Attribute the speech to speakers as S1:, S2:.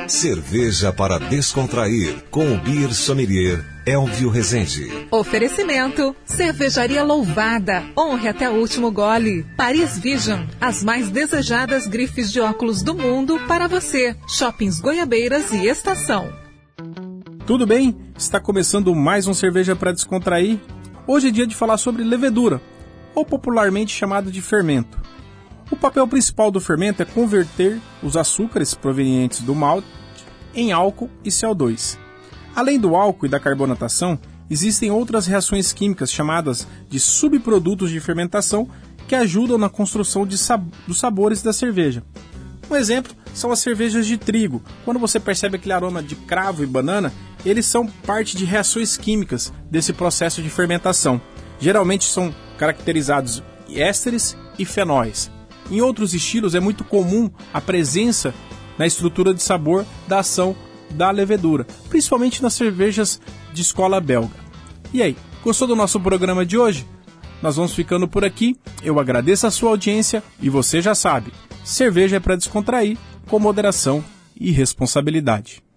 S1: Cerveja para descontrair, com o Beer Sommelier Elvio Rezende.
S2: Oferecimento: Cervejaria Louvada. Honre até o último gole. Paris Vision, as mais desejadas grifes de óculos do mundo para você. Shoppings Goiabeiras e Estação.
S3: Tudo bem? Está começando mais um Cerveja para Descontrair. Hoje é dia de falar sobre levedura, ou popularmente chamada de fermento. O papel principal do fermento é converter os açúcares provenientes do malte em álcool e CO2. Além do álcool e da carbonatação, existem outras reações químicas chamadas de subprodutos de fermentação que ajudam na construção dos sabores da cerveja. Um exemplo são as cervejas de trigo. Quando você percebe aquele aroma de cravo e banana, eles são parte de reações químicas desse processo de fermentação. Geralmente são caracterizados ésteres e fenóis. Em outros estilos é muito comum a presença na estrutura de sabor da ação da levedura, principalmente nas cervejas de escola belga. E aí, gostou do nosso programa de hoje? Nós vamos ficando por aqui, eu agradeço a sua audiência e você já sabe, cerveja é para descontrair, com moderação e responsabilidade.